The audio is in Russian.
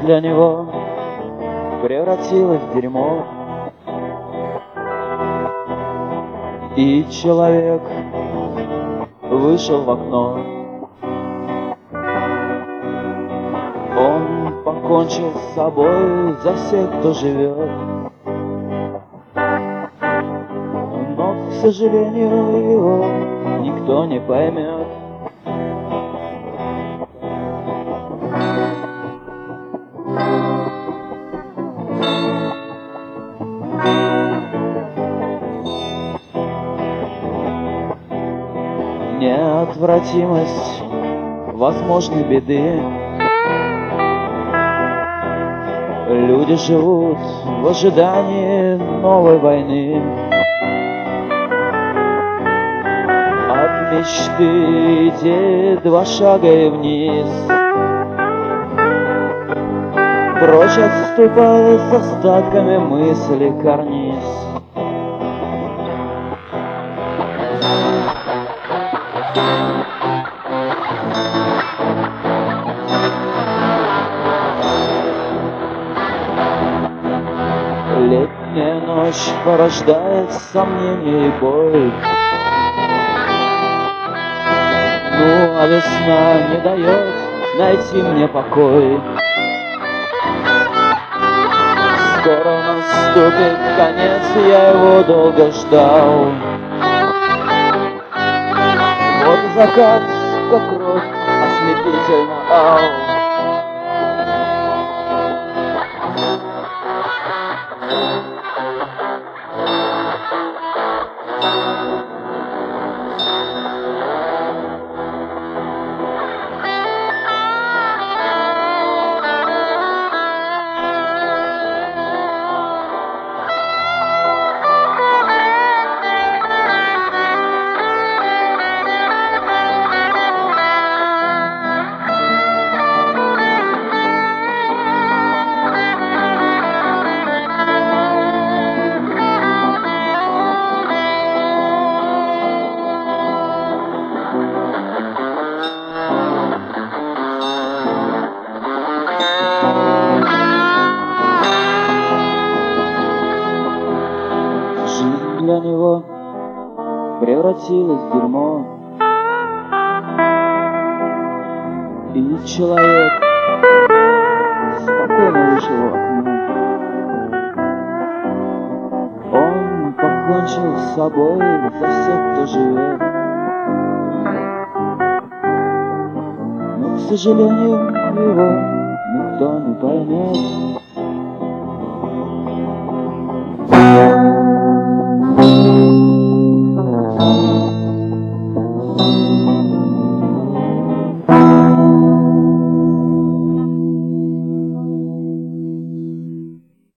для него превратилась в дерьмо. И человек вышел в окно. Он покончил с собой за всех, кто живет. Но, к сожалению, его никто не поймет. Неотвратимость возможной беды. Люди живут в ожидании новой войны. От мечты идти 2 шага и вниз. Прочь отступая с остатками мысли карниз. Летняя ночь порождает сомнения и боль. Ну, а весна не дает найти мне покой. Скоро наступит конец, я его долго ждал. Вот закат, как кровь, ослепительно ал. Для него превратилась в дерьмо. И человек спокойно вышел в окно. Он покончил с собой за всех, кто живет. Но, к сожалению, его никто не поймет.